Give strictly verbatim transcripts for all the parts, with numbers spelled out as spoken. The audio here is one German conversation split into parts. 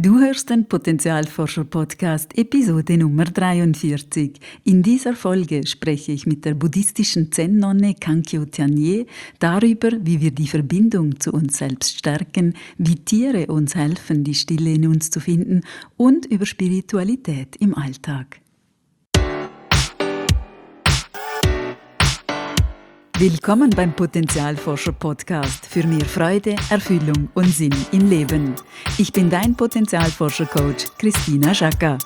Du hörst den Potenzialforscher-Podcast, Episode Nummer dreiundvierzig. In dieser Folge spreche ich mit der buddhistischen Zen-Nonne Kankyo Tianye darüber, wie wir die Verbindung zu uns selbst stärken, wie Tiere uns helfen, die Stille in uns zu finden und über Spiritualität im Alltag. Willkommen beim Potenzialforscher-Podcast für mehr Freude, Erfüllung und Sinn im Leben. Ich bin dein Potenzialforscher-Coach Christina Schaka.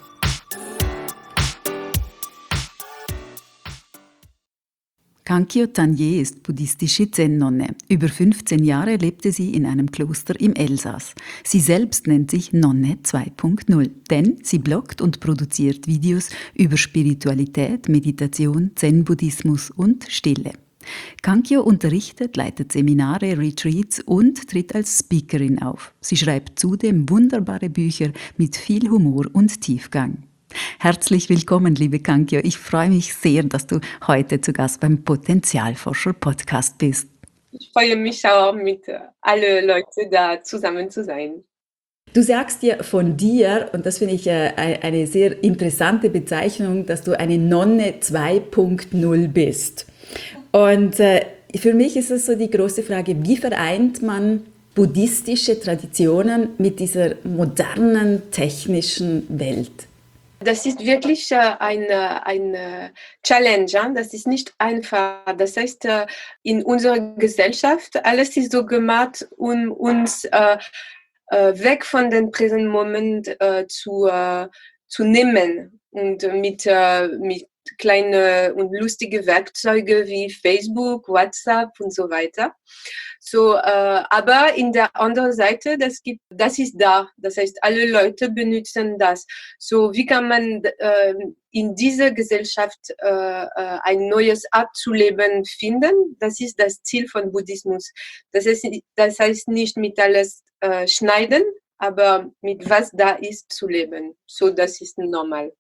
Kankyo Tianye ist buddhistische Zen-Nonne. Über fünfzehn Jahre lebte sie in einem Kloster im Elsass. Sie selbst nennt sich Nonne zwei Punkt null, denn sie bloggt und produziert Videos über Spiritualität, Meditation, Zen-Buddhismus und Stille. Kankyo unterrichtet, leitet Seminare, Retreats und tritt als Speakerin auf. Sie schreibt zudem wunderbare Bücher mit viel Humor und Tiefgang. Herzlich willkommen, liebe Kankyo. Ich freue mich sehr, dass du heute zu Gast beim Potenzialforscher-Podcast bist. Ich freue mich auch, mit allen Leuten da zusammen zu sein. Du sagst ja von dir, und das finde ich eine sehr interessante Bezeichnung, dass du eine Nonne zwei Punkt null bist. Und äh, für mich ist es so die große Frage, wie vereint man buddhistische Traditionen mit dieser modernen, technischen Welt? Das ist wirklich äh, eine, eine Challenge, das ist nicht einfach. Das heißt, äh, in unserer Gesellschaft, alles ist so gemacht, um uns äh, äh, weg von dem präsenten Moment äh, zu, äh, zu nehmen und mit, äh, mit kleine und lustige Werkzeuge wie Facebook, WhatsApp und so weiter. So, äh, aber in der anderen Seite, das gibt, das ist da. Das heißt, alle Leute benutzen das. So, wie kann man äh, in dieser Gesellschaft äh, ein neues Art zu leben finden? Das ist das Ziel von Buddhismus. Das heißt, das heißt nicht mit alles äh, schneiden, aber mit was da ist zu leben. So, das ist normal.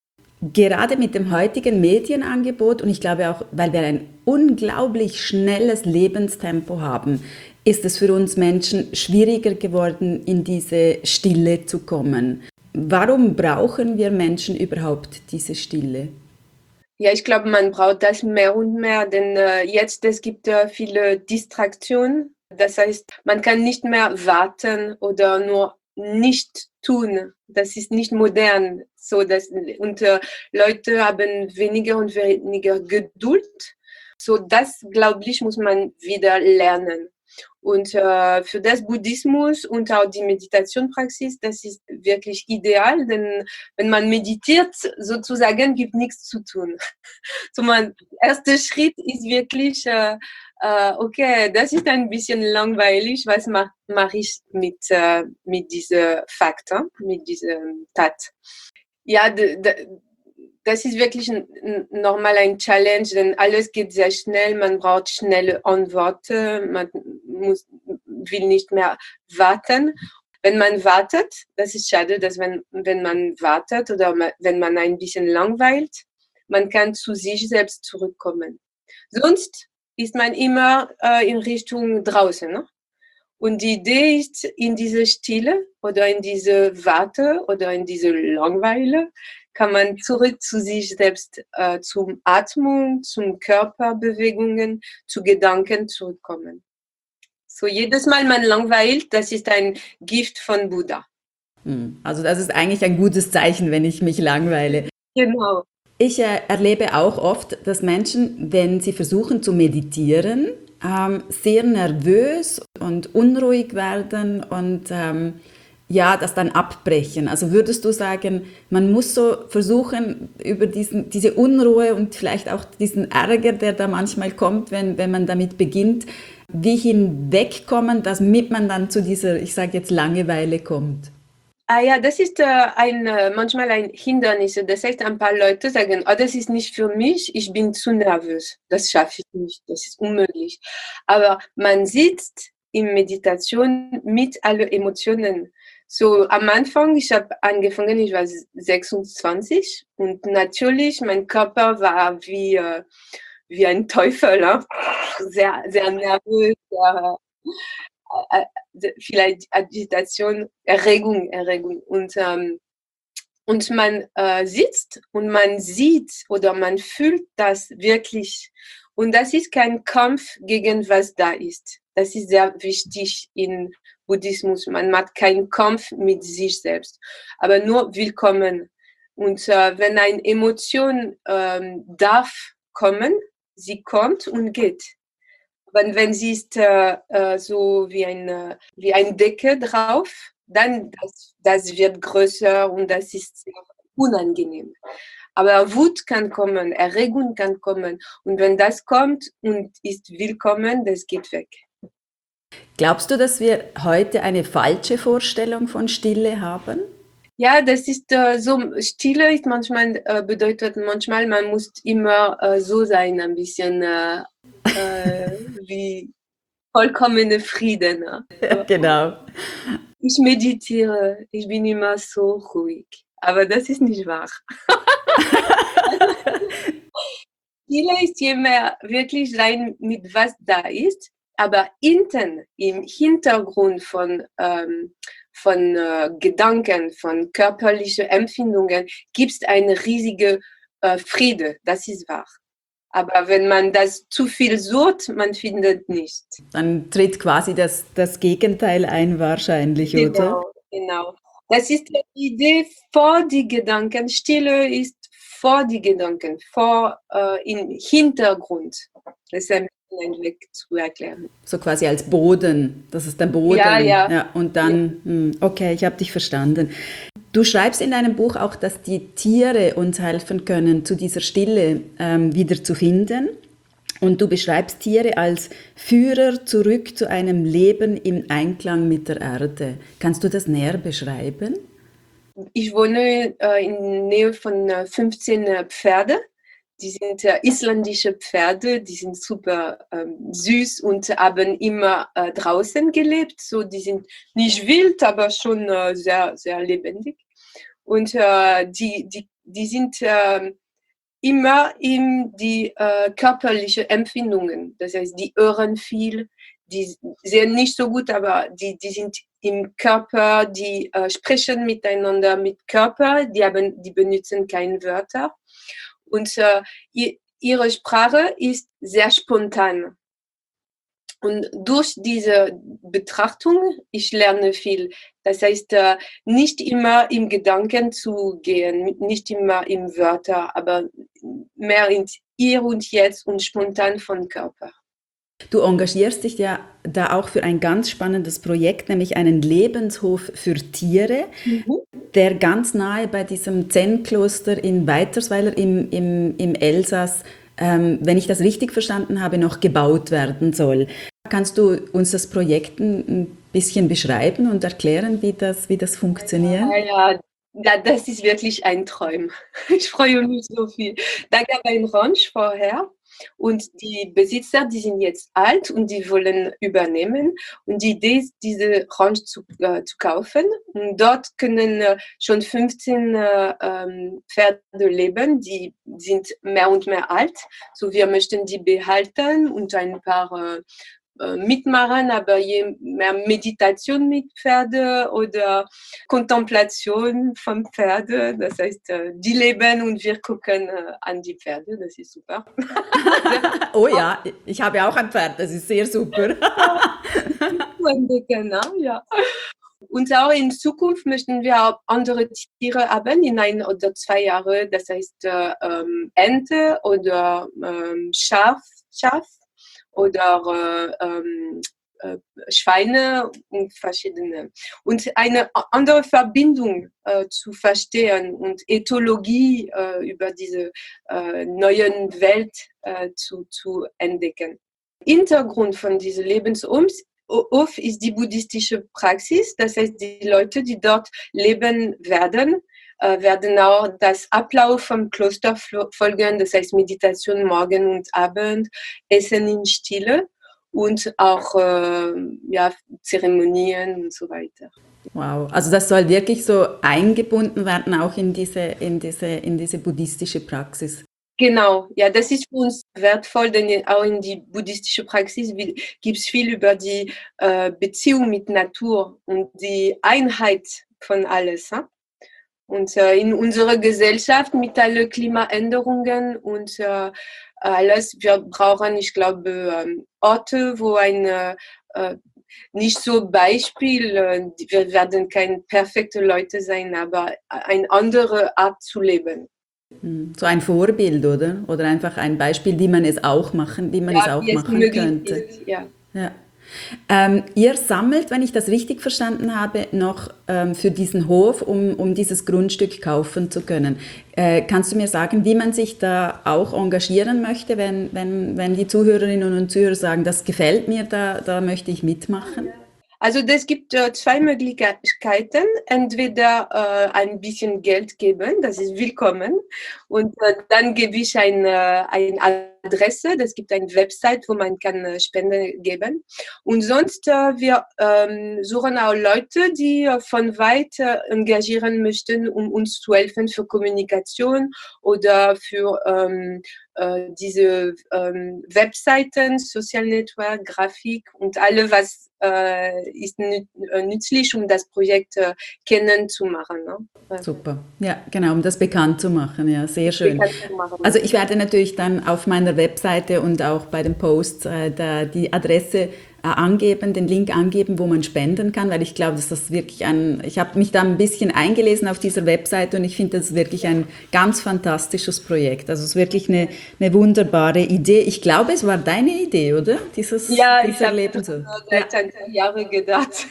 Gerade mit dem heutigen Medienangebot und ich glaube auch, weil wir ein unglaublich schnelles Lebenstempo haben, ist es für uns Menschen schwieriger geworden, in diese Stille zu kommen. Warum brauchen wir Menschen überhaupt diese Stille? Ja, ich glaube, man braucht das mehr und mehr, denn äh, jetzt es gibt äh, viele Distraktionen. Das heißt, man kann nicht mehr warten oder nur nicht tun. Das ist nicht modern. So, dass, und äh, Leute haben weniger und weniger Geduld. So, das, glaube ich, muss man wieder lernen. Und äh, für das Buddhismus und auch die Meditationpraxis, das ist wirklich ideal, denn wenn man meditiert, sozusagen, gibt nichts zu tun. So, mein erster Schritt ist wirklich, äh, äh, okay, das ist ein bisschen langweilig, was mache mach ich mit, äh, mit diesem Fakt, äh, mit diesem Tat. Ja, d- d- das ist wirklich n- n- normal ein Challenge, denn alles geht sehr schnell, man braucht schnelle Antworten, man muss, will nicht mehr warten. Wenn man wartet, das ist schade, dass wenn, wenn man wartet oder ma- wenn man ein bisschen langweilt, man kann zu sich selbst zurückkommen. Sonst ist man immer äh, in Richtung draußen. Ne? Und die Idee ist, in diese Stille oder in diese Warte oder in diese Langeweile kann man zurück zu sich selbst, äh, zum Atmung, zum Körperbewegungen, zu Gedanken zurückkommen. So jedes Mal man langweilt, das ist ein Gift von Buddha. Also das ist eigentlich ein gutes Zeichen, wenn ich mich langweile. Genau. Ich äh, erlebe auch oft, dass Menschen, wenn sie versuchen zu meditieren, ähm, sehr nervös und unruhig werden und ähm, ja, das dann abbrechen. Also würdest du sagen, man muss so versuchen, über diesen, diese Unruhe und vielleicht auch diesen Ärger, der da manchmal kommt, wenn, wenn man damit beginnt, wie hinwegkommen, damit man dann zu dieser, ich sage jetzt, Langeweile kommt? Ah ja, das ist äh, ein, äh, manchmal ein Hindernis. Das heißt, ein paar Leute sagen, oh, das ist nicht für mich, ich bin zu nervös. Das schaffe ich nicht, das ist unmöglich. Aber man sitzt in Meditation mit allen Emotionen. So am Anfang, ich habe angefangen, ich war sechsundzwanzig und natürlich, mein Körper war wie, äh, wie ein Teufel, ne? sehr, sehr nervös, sehr, äh, vielleicht Agitation, Erregung, Erregung. Und, ähm, und man äh, sitzt und man sieht oder man fühlt das wirklich. Und das ist kein Kampf gegen was da ist. Das ist sehr wichtig in Buddhismus. Man macht keinen Kampf mit sich selbst, aber nur willkommen. Und äh, wenn eine Emotion ähm, darf kommen, sie kommt und geht. Wenn, wenn sie ist äh, äh, so wie eine, wie eine Decke drauf, dann das, das wird größer und das ist sehr unangenehm. Aber Wut kann kommen, Erregung kann kommen. Und wenn das kommt und ist willkommen, das geht weg. Glaubst du, dass wir heute eine falsche Vorstellung von Stille haben? Ja, das ist äh, so, Stille ist manchmal, äh, bedeutet manchmal, man muss immer äh, so sein, ein bisschen äh, äh, wie vollkommene Frieden. Ne? Ja, genau. Ich meditiere, ich bin immer so ruhig. Aber das ist nicht wahr. Stille ist immer wirklich sein, mit was da ist, aber hinten, im Hintergrund von, ähm, von äh, Gedanken, von körperlichen Empfindungen, gibt es eine riesige äh, Friede, das ist wahr. Aber wenn man das zu viel sucht, man findet nicht. Dann tritt quasi das, das Gegenteil ein wahrscheinlich, oder? Genau, genau. Das ist die Idee vor die Gedanken. Stille ist vor die Gedanken, vor äh, im Hintergrund. Das ist ein bisschen ein Weg zu erklären. So quasi als Boden, das ist der Boden. Ja, ja. Ja, und dann, hm, okay, ich habe dich verstanden. Du schreibst in deinem Buch auch, dass die Tiere uns helfen können, zu dieser Stille ähm, wieder zu finden. Und du beschreibst Tiere als Führer zurück zu einem Leben im Einklang mit der Erde. Kannst du das näher beschreiben? Ich wohne äh, in Nähe von äh, fünfzehn äh, Pferde. Die sind äh, isländische Pferde, die sind super ähm, süß und haben immer äh, draußen gelebt. So, die sind nicht wild, aber schon äh, sehr, sehr lebendig. Und äh, die, die, die sind äh, immer in die äh, körperlichen Empfindungen. Das heißt, die hören viel, die sehen nicht so gut, aber die, die sind im Körper, die äh, sprechen miteinander mit Körper, die, haben, die benutzen keine Wörter. Und äh, ihre Sprache ist sehr spontan. Und durch diese Betrachtung, ich lerne viel. Das heißt, äh, nicht immer im Gedanken zu gehen, nicht immer im Wörter, aber mehr ins Hier und Jetzt und spontan vom Körper. Du engagierst dich ja da auch für ein ganz spannendes Projekt, nämlich einen Lebenshof für Tiere, mhm. der ganz nahe bei diesem Zen-Kloster in Weitersweiler im, im, im Elsass, ähm, wenn ich das richtig verstanden habe, noch gebaut werden soll. Kannst du uns das Projekt ein bisschen beschreiben und erklären, wie das, wie das funktioniert? Ja, ja. Ja, das ist wirklich ein Traum. Ich freue mich so viel. Da gab es ein Ranch vorher und die Besitzer, die sind jetzt alt und die wollen übernehmen. Und die Idee ist, diese Ranch zu, äh, zu kaufen. Und dort können äh, schon fünfzehn äh, ähm, Pferde leben, die sind mehr und mehr alt. So, wir möchten die behalten und ein paar äh, mitmachen, aber je mehr Meditation mit Pferde oder Kontemplation von Pferde, das heißt, die leben und wir gucken an die Pferde, das ist super. Oh ja, ich habe auch ein Pferd, das ist sehr super. Ja. Und auch in Zukunft möchten wir auch andere Tiere haben, in ein oder zwei Jahren, das heißt ähm, Ente oder ähm, Schaf, Schaf oder äh, äh, Schweine und verschiedene. Und eine andere Verbindung äh, zu verstehen und Ethologie äh, über diese äh, neuen Welt äh, zu, zu entdecken. Hintergrund von diesem Lebenshof ist die buddhistische Praxis, das heißt, die Leute, die dort leben werden, werden auch das Ablauf vom Kloster folgen, das heißt Meditation morgen und Abend, Essen in Stille und auch äh, ja, Zeremonien und so weiter. Wow, also das soll wirklich so eingebunden werden, auch in diese, in diese, in diese buddhistische Praxis. Genau, ja, das ist für uns wertvoll, denn auch in die buddhistische Praxis gibt es viel über die äh, Beziehung mit Natur und die Einheit von alles. Hein? Und äh, in unserer Gesellschaft mit allen Klimaänderungen und äh, alles, wir brauchen, ich glaube, ähm, Orte, wo eine äh, nicht so Beispiel, äh, wir werden keine perfekte Leute sein, aber eine andere Art zu leben. So ein Vorbild, oder? Oder einfach ein Beispiel, wie man es auch machen, wie man es Ja, auch wie es machen möglich könnte. ist, ja. Ja. Ähm, ihr sammelt, wenn ich das richtig verstanden habe, noch ähm, für diesen Hof, um, um dieses Grundstück kaufen zu können. Äh, kannst du mir sagen, wie man sich da auch engagieren möchte, wenn, wenn, wenn die Zuhörerinnen und Zuhörer sagen, das gefällt mir, da, da möchte ich mitmachen? Also das gibt äh, zwei Möglichkeiten. Entweder äh, ein bisschen Geld geben, das ist willkommen. Und äh, dann gebe ich eine, eine Adresse, das gibt eine Website, wo man kann äh, Spenden geben. Und sonst, äh, wir ähm, suchen auch Leute, die äh, von weit äh, engagieren möchten, um uns zu helfen für Kommunikation oder für ähm, äh, diese ähm, Webseiten, Social Network, Grafik und alles, was äh, ist nü nützlich, um das Projekt äh, kennenzumachen. Ne? Super, ja, genau, um das bekannt zu machen, ja, sehr schön. Bekannt zu machen. Also ich werde natürlich dann auf meiner Webseite und auch bei den Posts äh, da die Adresse äh, angeben, den Link angeben, wo man spenden kann, weil ich glaube, dass das wirklich ein, ich habe mich da ein bisschen eingelesen auf dieser Webseite und ich finde, das ist wirklich ein ganz fantastisches Projekt. Also es ist wirklich eine, eine wunderbare Idee. Ich glaube, es war deine Idee, oder? Dieses, Ja, ich dieser habe Lebensort. Ja, seit ein paar Jahren gedacht.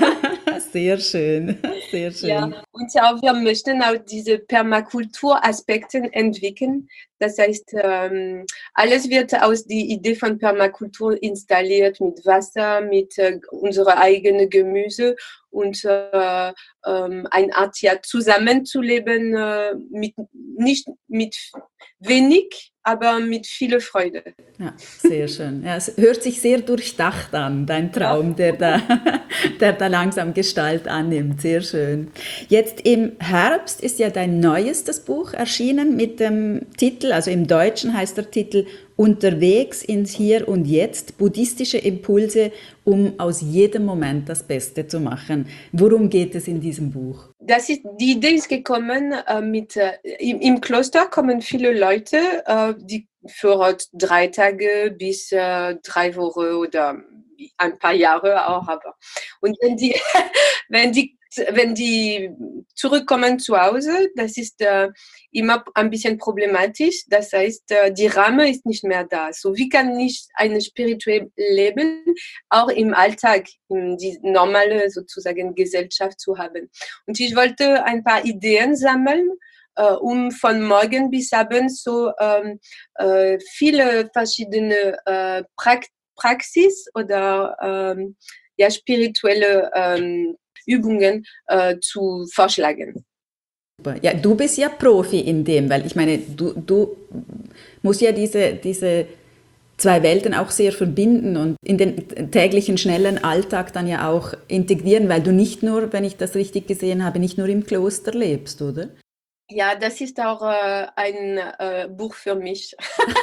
sehr schön, sehr Ja, schön. und auch wir möchten auch diese Permakultur-Aspekte entwickeln. Das heißt, ähm, alles wird aus der Idee von Permakultur installiert mit Wasser, mit äh, unserer eigenen Gemüse und äh, ähm, eine Art ja zusammenzuleben, äh, mit, nicht mit wenig, aber mit viel Freude. Ja, sehr schön. Ja, es hört sich sehr durchdacht an, dein Ja. Traum, der da, der da langsam Gestalt annimmt. Sehr schön. Jetzt im Herbst ist ja dein neuestes Buch erschienen mit dem Titel, also im Deutschen heißt der Titel Unterwegs ins Hier und Jetzt, buddhistische Impulse, um aus jedem Moment das Beste zu machen. Worum geht es in diesem Buch? Das ist, die Idee ist gekommen äh, mit, äh, im, im Kloster kommen viele Leute, äh, die für drei Tage bis äh, drei Wochen oder ein paar Jahre auch haben. Und wenn die, wenn die, wenn die zurückkommen zu Hause, das ist äh, immer ein bisschen problematisch. Das heißt, äh, die Rahmen ist nicht mehr da. So, wie kann ich ein spirituelles Leben auch im Alltag, in die normale sozusagen Gesellschaft zu haben? Und ich wollte ein paar Ideen sammeln, äh, um von morgen bis abends so ähm, äh, viele verschiedene äh, Prakt Praxis oder ähm, ja, spirituelle ähm, Übungen äh, zu vorschlagen. Super. Ja, du bist ja Profi in dem, weil ich meine, du, du musst ja diese, diese zwei Welten auch sehr verbinden und in den täglichen schnellen Alltag dann ja auch integrieren, weil du nicht nur, wenn ich das richtig gesehen habe, nicht nur im Kloster lebst, oder? Ja, das ist auch äh, ein äh, Buch für mich.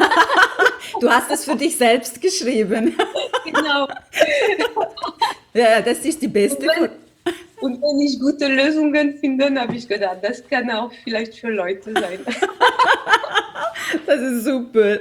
Du hast es für dich selbst geschrieben. Genau. Ja, das ist die Und beste. wenn, und wenn ich gute Lösungen finde, habe ich gedacht, das kann auch vielleicht für Leute sein. Das ist super.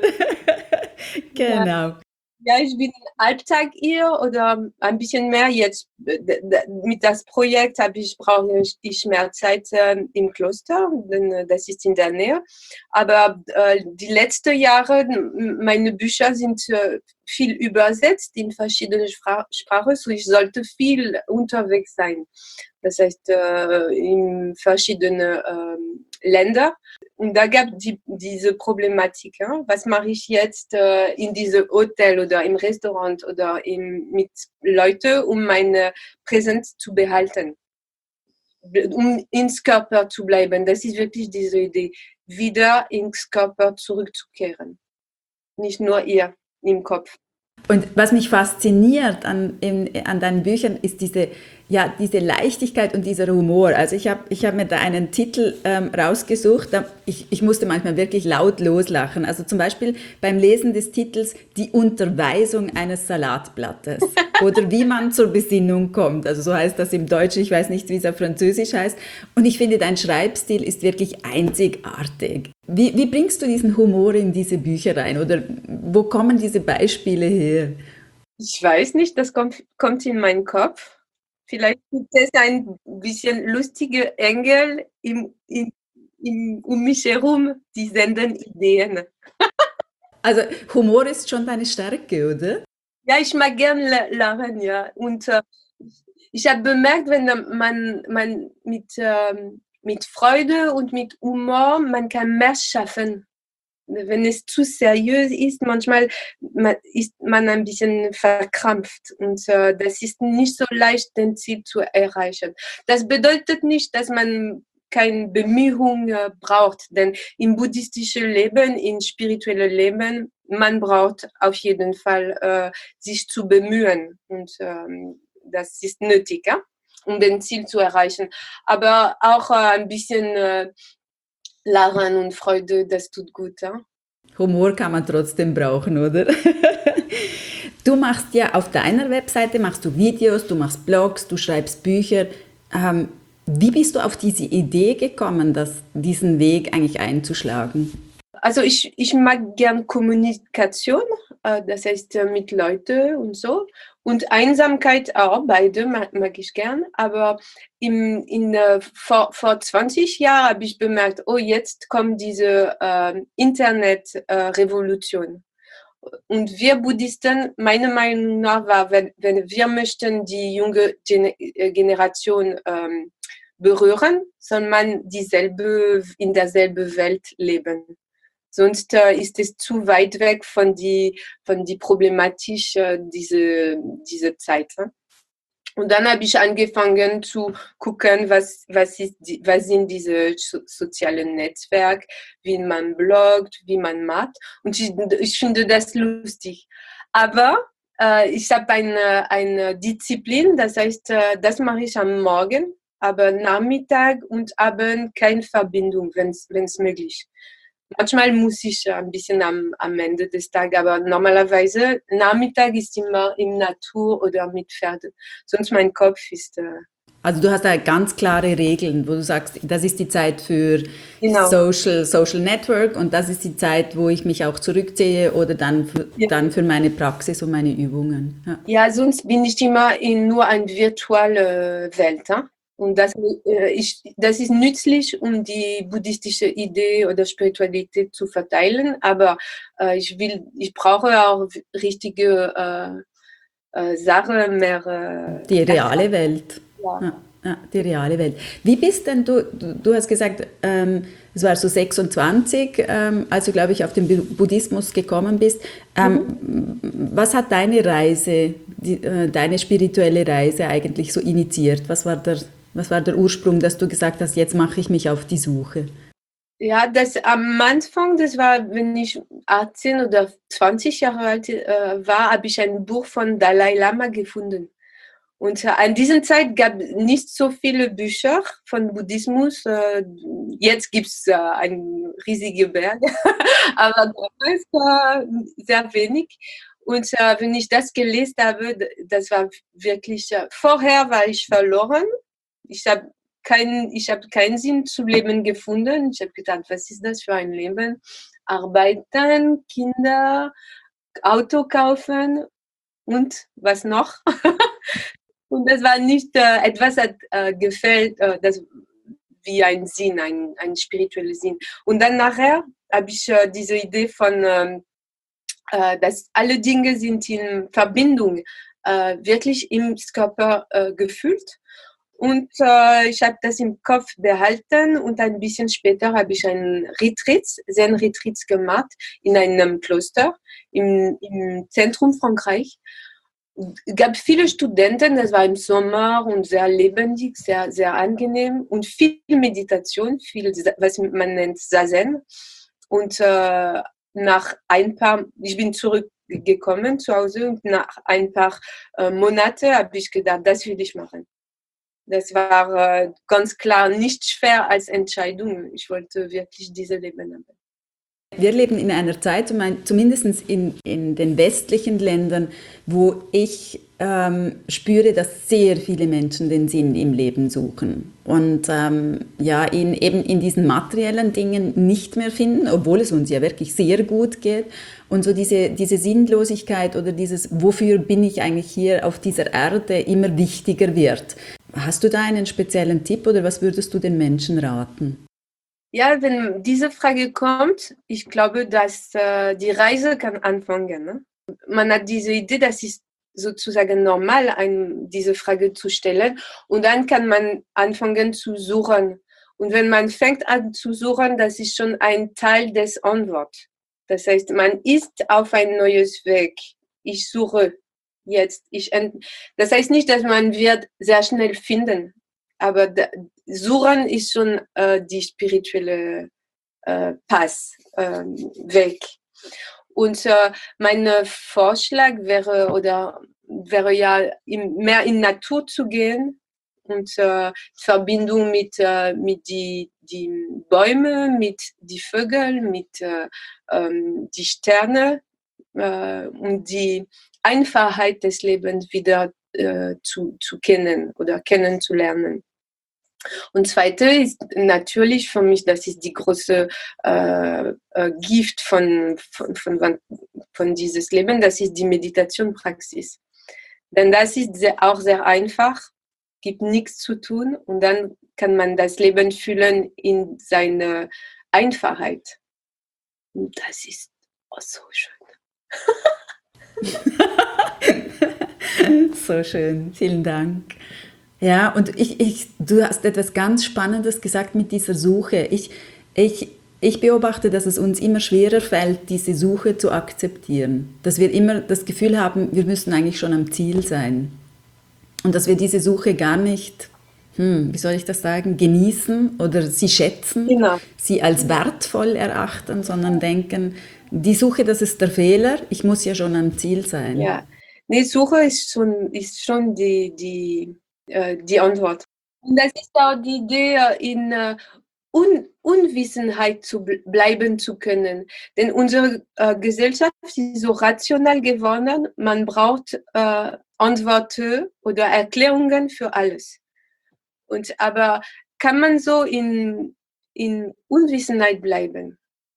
Ja. Genau. Ja, ich bin im Alltag hier oder ein bisschen mehr jetzt. Mit das Projekt habe ich, brauche ich mehr Zeit äh, im Kloster, denn äh, das ist in der Nähe. Aber äh, die letzten Jahre, meine Bücher sind äh, viel übersetzt in verschiedene Spra Sprachen, so ich sollte viel unterwegs sein. Das heißt, äh, in verschiedene äh, Länder. Und da gab es die, diese Problematik. Ja? Was mache ich jetzt äh, in diesem Hotel oder im Restaurant oder im, mit Leuten, um meine Präsenz zu behalten, um ins Körper zu bleiben? Das ist wirklich diese Idee, wieder ins Körper zurückzukehren. Nicht nur hier im Kopf. Und was mich fasziniert an, in, an deinen Büchern ist diese, Ja, diese Leichtigkeit und dieser Humor. Also ich habe ich hab mir da einen Titel ähm, rausgesucht. Da, ich, ich musste manchmal wirklich laut loslachen. Also zum Beispiel beim Lesen des Titels Die Unterweisung eines Salatblattes oder wie man zur Besinnung kommt. Also so heißt das im Deutschen. Ich weiß nicht, wie es auf Französisch heißt. Und ich finde, dein Schreibstil ist wirklich einzigartig. Wie, wie bringst du diesen Humor in diese Bücher rein? Oder wo kommen diese Beispiele her? Ich weiß nicht, das kommt, kommt in meinen Kopf. Vielleicht gibt es ein bisschen lustige Engel im, im, im, um mich herum, die senden Ideen. Also Humor ist schon deine Stärke, oder? Ja, ich mag gern la- lachen, ja. Und äh, ich habe bemerkt, wenn man, man mit, ähm, mit Freude und mit Humor, man kann mehr schaffen. Wenn es zu seriös ist, manchmal man, ist man ein bisschen verkrampft und äh, das ist nicht so leicht, den Ziel zu erreichen. Das bedeutet nicht, dass man keine Bemühung äh, braucht, denn im buddhistischen Leben, im spirituellen Leben, man braucht auf jeden Fall äh, sich zu bemühen und ähm, das ist nötig, ja? Um den Ziel zu erreichen. Aber auch äh, ein bisschen äh, Lachen und Freude, das tut gut, ja? Humor kann man trotzdem brauchen, oder? Du machst ja auf deiner Webseite machst du Videos, du machst Blogs, du schreibst Bücher. Ähm, wie bist du auf diese Idee gekommen, das, diesen Weg eigentlich einzuschlagen? Also ich, ich mag gern Kommunikation, äh, das heißt äh, mit Leuten und so. Und Einsamkeit auch, beide mag, mag ich gern. Aber im, in, äh, vor, vor zwanzig Jahren habe ich bemerkt, oh, jetzt kommt diese äh, Internet-Revolution. Und wir Buddhisten, meiner Meinung nach, war, wenn, wenn wir möchten die junge Gen äh, Generation ähm, berühren, soll man dieselbe, in derselben Welt leben. Sonst äh, ist es zu weit weg von die, von die Problematik äh, diese, diese Zeit. Ne? Und dann habe ich angefangen zu gucken, was, was, ist die, was sind diese so, sozialen Netzwerke, wie man bloggt, wie man macht. Und ich, ich finde das lustig. Aber äh, ich habe eine, eine Disziplin, das heißt, äh, das mache ich am Morgen, aber Nachmittag und Abend keine Verbindung, wenn es möglich ist. Manchmal muss ich äh, ein bisschen am, am Ende des Tages, aber normalerweise Nachmittag ist immer in Natur oder mit Pferden. Sonst mein Kopf ist, äh, Also du hast da ganz klare Regeln, wo du sagst, das ist die Zeit für genau. Social, Social Network und das ist die Zeit, wo ich mich auch zurückziehe oder dann für, Ja. dann für meine Praxis und meine Übungen. Ja. Ja, sonst bin ich immer in nur eine virtuelle Welt. Hein? Und das, äh, ich, das ist nützlich, um die buddhistische Idee oder Spiritualität zu verteilen. Aber äh, ich will, ich brauche auch richtige äh, äh, Sachen, mehr Die äh, Erfahrung. reale Welt. Ja. Ja, ja, die reale Welt. Wie bist denn du, du, du hast gesagt, ähm, es war so sechsundzwanzig, ähm, als du, glaube ich, auf den Bu- Buddhismus gekommen bist. Mhm. Ähm, was hat deine Reise, die, äh, deine spirituelle Reise eigentlich so initiiert? Was war der, was war der Ursprung, dass du gesagt hast, jetzt mache ich mich auf die Suche? Ja, das am Anfang, das war, wenn ich achtzehn oder zwanzig Jahre alt äh, war, habe ich ein Buch von Dalai Lama gefunden. Und äh, an dieser Zeit gab es nicht so viele Bücher von Buddhismus. Äh, jetzt gibt es äh, einen riesigen Berg, aber damals äh, sehr wenig. Und äh, wenn ich das gelesen habe, d- das war wirklich, äh, vorher war ich verloren. Ich habe keinen, ich habe keinen Sinn zu Leben gefunden. Ich habe gedacht, was ist das für ein Leben? Arbeiten, Kinder, Auto kaufen und was noch? Und das war nicht äh, etwas, das äh, gefällt, äh, das wie ein Sinn, ein, ein spiritueller Sinn. Und dann nachher habe ich äh, diese Idee von, ähm, äh, dass alle Dinge sind in Verbindung, äh, wirklich im Körper äh, gefühlt. Und äh, ich habe das im Kopf behalten und ein bisschen später habe ich einen Retreat, Zen-Retreat gemacht in einem Kloster im, im Zentrum Frankreich. Es gab viele Studenten, das war im Sommer und sehr lebendig, sehr, sehr angenehm und viel Meditation, viel, was man nennt Zazen. Und äh, nach ein paar, ich bin zurückgekommen zu Hause und nach ein paar äh, Monaten habe ich gedacht, das will ich machen. Das war äh, ganz klar nicht schwer als Entscheidung. Ich wollte wirklich diese Leben haben. Wir leben in einer Zeit, zumindest in, in den westlichen Ländern, wo ich ähm, spüre, dass sehr viele Menschen den Sinn im Leben suchen und ähm, ja, ihn eben in diesen materiellen Dingen nicht mehr finden, obwohl es uns ja wirklich sehr gut geht. Und so diese, diese Sinnlosigkeit oder dieses, wofür bin ich eigentlich hier auf dieser Erde, immer wichtiger wird. Hast du da einen speziellen Tipp oder was würdest du den Menschen raten? Ja, wenn diese Frage kommt, ich glaube, dass äh, die Reise kann anfangen. Ne? Man hat diese Idee, das ist sozusagen normal, ein, diese Frage zu stellen. Und dann kann man anfangen zu suchen. Und wenn man fängt an zu suchen, das ist schon ein Teil des Antworts. Das heißt, man ist auf ein neues Weg. Ich suche jetzt. Ich ent- das heißt nicht, dass man wird sehr schnell finden. Aber da, Suchen ist schon äh, die spirituelle äh, Pass, äh, Weg. Und äh, mein Vorschlag wäre oder wäre ja im, mehr in Natur zu gehen und äh, Verbindung mit äh, mit die die Bäume, mit die Vögel, mit äh, ähm, die Sterne äh, und die Einfachheit des Lebens wieder äh, zu zu kennen oder kennenzulernen. Und zweite ist natürlich für mich, das ist die große äh, äh, Gift von, von, von, von dieses Leben, das ist die Meditationpraxis. Denn das ist sehr, auch sehr einfach, gibt nichts zu tun und dann kann man das Leben fühlen in seiner Einfachheit. Und das ist auch so schön. So schön, vielen Dank. Ja, und ich, ich, du hast etwas ganz Spannendes gesagt mit dieser Suche. Ich, ich, ich beobachte, dass es uns immer schwerer fällt, diese Suche zu akzeptieren. Dass wir immer das Gefühl haben, wir müssen eigentlich schon am Ziel sein. Und dass wir diese Suche gar nicht, hm, wie soll ich das sagen, genießen oder sie schätzen, genau. Sie als wertvoll erachten, sondern denken, die Suche, das ist der Fehler, ich muss ja schon am Ziel sein. Ja, nee, Suche ist schon, ist schon die, die die Antwort. Und das ist auch die Idee, in uh, Un Unwissenheit zu bleiben zu können. Denn unsere uh, Gesellschaft ist so rational geworden, man braucht uh, Antworten oder Erklärungen für alles. Und, aber kann man so in, in Unwissenheit bleiben?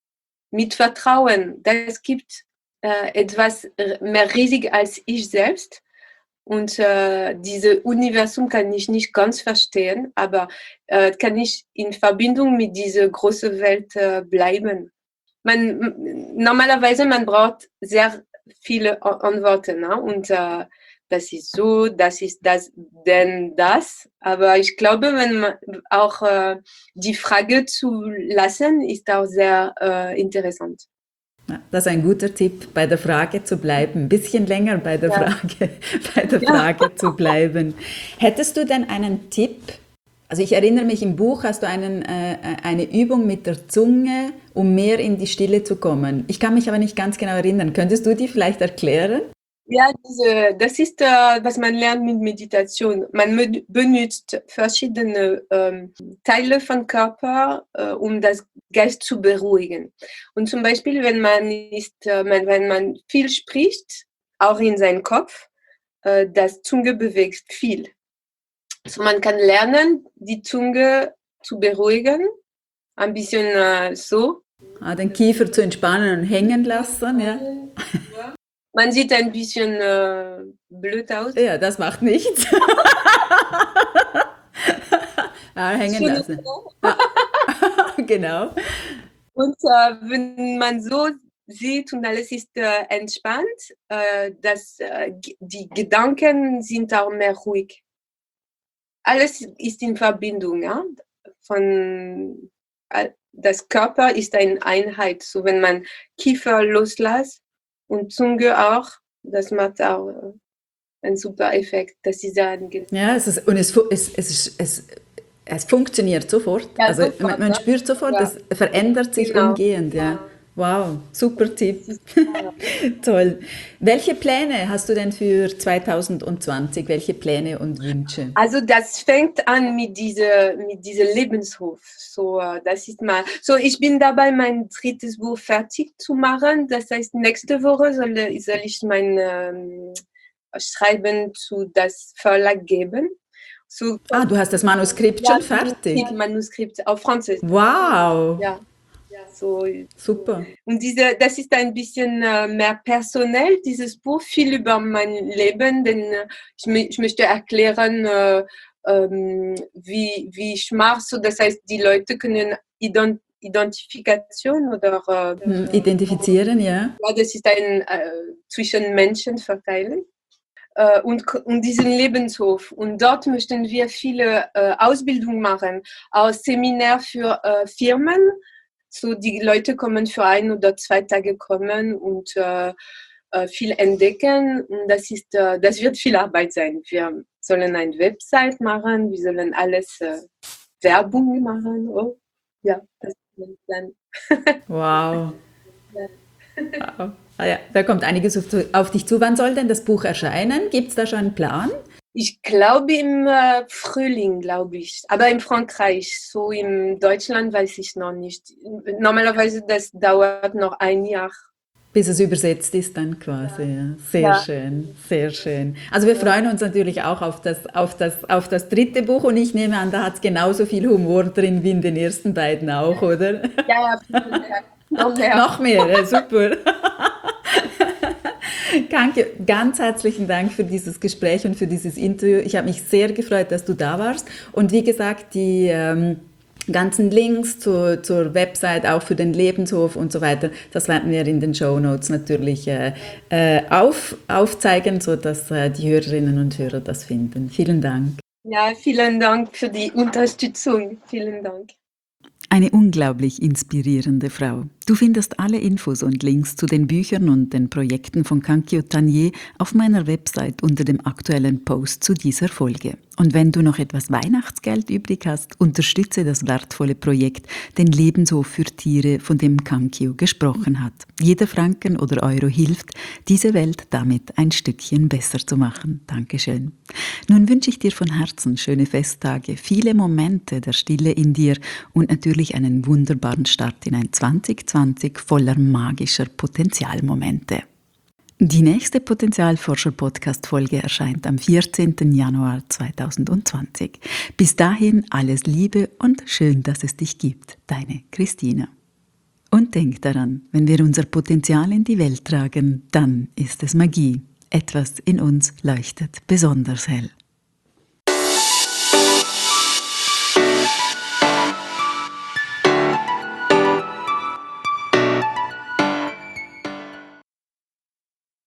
Mit Vertrauen, das gibt uh, etwas mehr riesig als ich selbst. Und äh, dieses Universum kann ich nicht ganz verstehen, aber äh, kann ich in Verbindung mit dieser großen Welt äh, bleiben. Man, normalerweise man braucht sehr viele Antworten, ne? Und äh, das ist so, das ist das, denn das. Aber ich glaube, wenn man auch äh, die Frage zu lassen, ist auch sehr äh, interessant. Das ist ein guter Tipp, bei der Frage zu bleiben, ein bisschen länger bei der, ja. Frage, bei der ja. Frage zu bleiben. Hättest du denn einen Tipp? Also ich erinnere mich, im Buch hast du einen, äh, eine Übung mit der Zunge, um mehr in die Stille zu kommen. Ich kann mich aber nicht ganz genau erinnern. Könntest du die vielleicht erklären? Ja, diese, das ist, äh, was man lernt mit Meditation. Man benutzt verschiedene ähm, Teile vom Körper, äh, um das Geist zu beruhigen. Und zum Beispiel, wenn man, ist, äh, wenn man viel spricht, auch in seinem Kopf, äh, das Zunge bewegt viel. So man kann lernen, die Zunge zu beruhigen, ein bisschen äh, so. Ah, den Kiefer zu entspannen und hängen lassen, ja. Ja. Man sieht ein bisschen äh, blöd aus. Ja, das macht nichts. Ja, hängen lassen. Ja. Genau. Und äh, wenn man so sieht und alles ist äh, entspannt, äh, dass, äh, die Gedanken sind auch mehr ruhig. Alles ist in Verbindung. Ja? Von, äh, das Körper ist eine Einheit. So wenn man Kiefer loslässt, und Zunge auch, das macht auch einen super Effekt, dass ist ja ja, es ist, und es, es, es, es, es funktioniert sofort. Ja, also sofort, man, man spürt sofort, ja. Es verändert sich genau. umgehend. Ja. Wow, super Tipp. Toll. Welche Pläne hast du denn für zwanzig zwanzig? Welche Pläne und Wünsche? Also das fängt an mit dieser mit diesem Lebenshof. So, äh, das ist mal. So, ich bin dabei, mein drittes Buch fertig zu machen. Das heißt, nächste Woche soll, soll ich mein ähm, Schreiben zu das Verlag geben. So, Ah, du hast das Manuskript ja, schon fertig. Manuskript auf Französisch. Wow, Ja, so. super. Und diese, das ist ein bisschen äh, mehr personell, dieses Buch, viel über mein Leben, denn äh, ich, ich möchte erklären, äh, ähm, wie, wie ich mache. So, das heißt, die Leute können ident Identifikation oder äh, Hm, identifizieren, ja. ja, das ist ein äh, zwischen Menschen verteilen. Äh, und, und diesen Lebenshof. Und dort möchten wir viele äh, Ausbildungen machen, auch Seminar für äh, Firmen. So die Leute kommen für ein oder zwei Tage kommen und äh, äh, viel entdecken. Und das ist, äh, das wird viel Arbeit sein. Wir sollen eine Website machen, wir sollen alles äh, Werbung machen. Oh, ja, das ist mein Plan. Wow. Wow. Ah ja, da kommt einiges auf, auf dich zu. Wann soll denn das Buch erscheinen? Gibt es da schon einen Plan? Ich glaube im äh, Frühling, glaube ich. Aber in Frankreich, so in Deutschland weiß ich noch nicht. Normalerweise das dauert noch ein Jahr. Bis es übersetzt ist dann quasi. Ja. Sehr Ja. schön, sehr schön. Also wir freuen uns natürlich auch auf das, auf das, auf das dritte Buch und ich nehme an, da hat es genauso viel Humor drin wie in den ersten beiden auch, oder? Ja, ja, vielen Dank. Noch mehr. Noch mehr, ja, super. Danke, ganz herzlichen Dank für dieses Gespräch und für dieses Interview. Ich habe mich sehr gefreut, dass du da warst. Und wie gesagt, die ähm, ganzen Links zur, zur Website, auch für den Lebenshof und so weiter, das werden wir in den Shownotes natürlich äh, äh, auf, aufzeigen, sodass äh, die Hörerinnen und Hörer das finden. Vielen Dank. Ja, vielen Dank für die Unterstützung. Vielen Dank. Eine unglaublich inspirierende Frau. Du findest alle Infos und Links zu den Büchern und den Projekten von Kankyo Tanier auf meiner Website unter dem aktuellen Post zu dieser Folge. Und wenn du noch etwas Weihnachtsgeld übrig hast, unterstütze das wertvolle Projekt, den Lebenshof für Tiere, von dem Kankyo gesprochen hat. Jeder Franken oder Euro hilft, diese Welt damit ein Stückchen besser zu machen. Dankeschön. Nun wünsche ich dir von Herzen schöne Festtage, viele Momente der Stille in dir und natürlich einen wunderbaren Start in ein zwanzig zwanzig voller magischer Potenzialmomente. Die nächste Potenzialforscher-Podcast-Folge erscheint am vierzehnten Januar zweitausendzwanzig. Bis dahin alles Liebe und schön, dass es dich gibt. Deine Christina. Und denk daran, wenn wir unser Potenzial in die Welt tragen, dann ist es Magie. Etwas in uns leuchtet besonders hell.